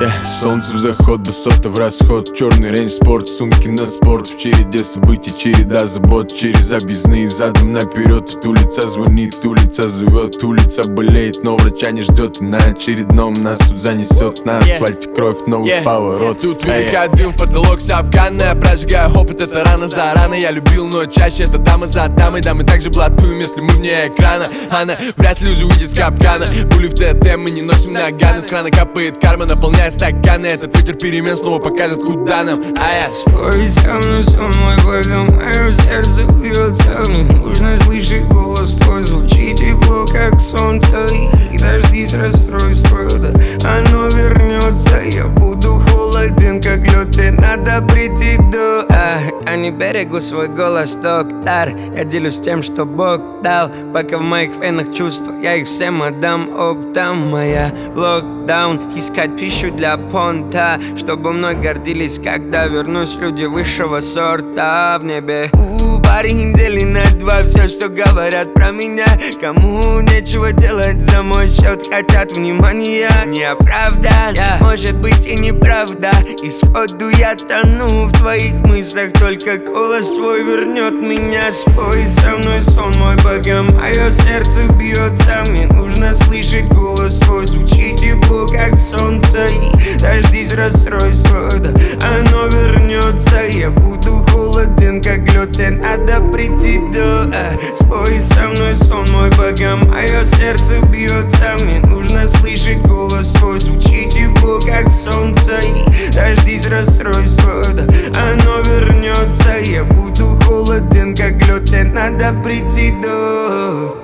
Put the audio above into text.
Солнце в заход, высота в расход. Черный рейндж спорт, сумки на спорт. В череде событий, череда забот. Через объездные задом наперед. Улица звонит, улица зовет. Улица болеет, но врача не ждет. И на очередном нас тут занесет. На асфальте кровь, новый поворот. Тут выдыхает дым в потолок с Афгана. Прожигаю опыт, это рано за рано. Я любил, но чаще это дама за дамой. Да, мы также блатуем, если мы вне экрана. Она вряд ли уже выйдет с капкана. Пули в ТТ мы не носим наганы. С крана капает карма, наполняя стаканы. Этот ветер перемен снова покажет, куда нам. Спой со мной, сон мой богом, мое сердце бьется. Мне нужно слышать голос твой, звучит тепло, как солнце. И дождись расстройства, да оно вернется. Я буду холоден, как лед, тебе надо прийти до. Я не берегу свой голос, доктор. Я делюсь тем, что Бог дал. Пока в моих венах чувства, я их всем отдам оптом. Моя в локдаун, искать пищу для понта, чтобы мной гордились, когда вернусь люди высшего сорта в небе. Парень недели на два, все, что говорят про меня. Кому нечего делать за мой счет, хотят внимания. Не оправдан, может быть и неправда. И сходу я тону в твоих мыслях, только голос твой вернет меня. Спой со мной, сон мой богом, мое сердце бьется. Мне нужно слышать голос твой, звучит тепло, как солнце. И дождись расстройства, да оно вернется. Я буду холоден, как лед, тебе надо прийти до. Спой со мной, сон мой богом, мое сердце бьется. Мне нужно слышать голос твой, звучит тепло, как солнце. И дождись расстройства, да оно вернется. Я буду холоден, как лед, тебе надо прийти до.